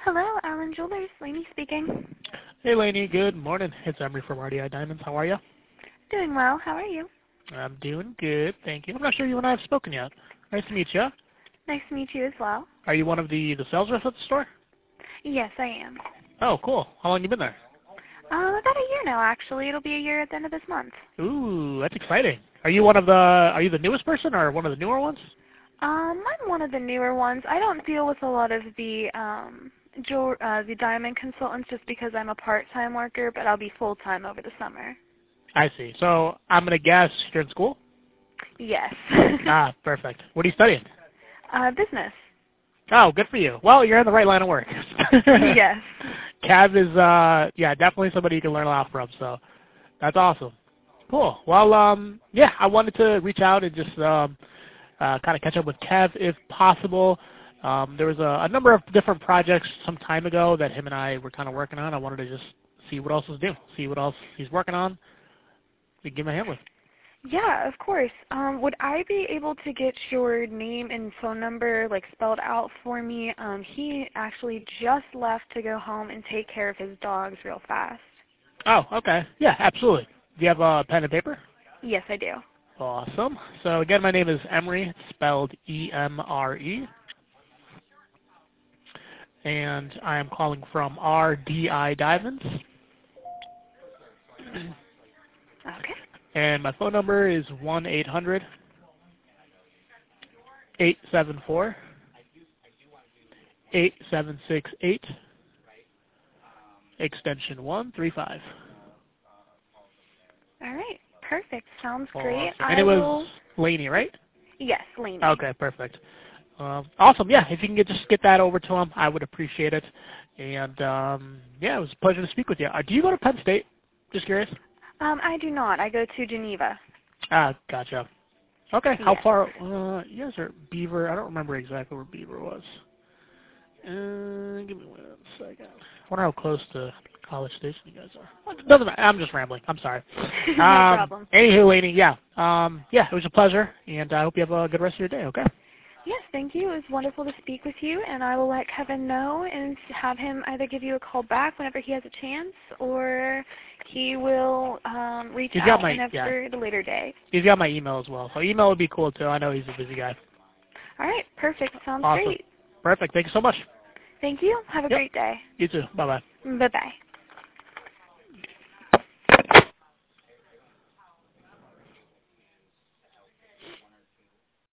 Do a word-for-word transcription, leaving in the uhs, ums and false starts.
Hello, Allen Jewelers. Lainey speaking. Hey, Lainey. Good morning. It's Emery from R D I Diamonds. How are you? Doing well. How are you? I'm doing good, thank you. I'm not sure you and I have spoken yet. Nice to meet you. Nice to meet you as well. Are you one of the, the sales reps at the store? Yes, I am. Oh, cool. How long you been there? Um, about a year now, actually. It'll be a year at the end of this month. Ooh, that's exciting. Are you one of the, are you the newest person or one of the newer ones? Um, I'm one of the newer ones. I don't deal with a lot of the um, jewel, uh, the diamond consultants just because I'm a part-time worker, but I'll be full-time over the summer. I see. So I'm going to guess you're in school? Yes. Ah, perfect. What are you studying? uh, business. Oh, good for you. Well, you're in the right line of work. Yes. Cav is, uh, yeah, definitely somebody you can learn a lot from, so that's awesome. Cool. Well, um, yeah, I wanted to reach out and just um, uh, kind of catch up with Kev if possible. Um, there was a, a number of different projects some time ago that him and I were kind of working on. I wanted to just see what else is new, see what else he's working on, to give him a hand with. Yeah, of course. Um, would I be able to get your name and phone number like spelled out for me? Um, he actually just left to go home and take care of his dogs real fast. Oh, okay. Yeah, absolutely. Do you have a pen and paper? Yes, I do. Awesome. So again, my name is Emery, it's spelled E M R E. And I am calling from R D I Diamonds. Okay. And my phone number is one eight hundred, eight seven four, eight seven six eight, extension one three five. All right. Perfect. Sounds great. Awesome. And I it will. was Lainey, right? Yes, Lainey. Okay, perfect. Um, awesome. Yeah, if you can get, just get that over to him, I would appreciate it. And um, yeah, it was a pleasure to speak with you. Uh, do you go to Penn State? Just curious. Um, I do not. I go to Geneva. Ah, gotcha. Okay, how Yes. far? Uh, you guys are Beaver. I don't remember exactly where Beaver was. Uh, give me one second. I wonder how close to College Station you guys are. It doesn't matter. I'm just rambling. I'm sorry. No Um, problem. anywho, Lainey, yeah. Um, yeah, it was a pleasure, and I hope you have a good rest of your day, okay? Yes, thank you. It was wonderful to speak with you, and I will let Kevin know and have him either give you a call back whenever he has a chance, or he will um, reach He's got out my, whenever yeah. the later day. He's got my email as well, so email would be cool, too. I know he's a busy guy. All right, perfect. Sounds Awesome. great. Perfect. Thank you so much. Thank you. Have a Yep. great day. You too. Bye-bye. Bye-bye.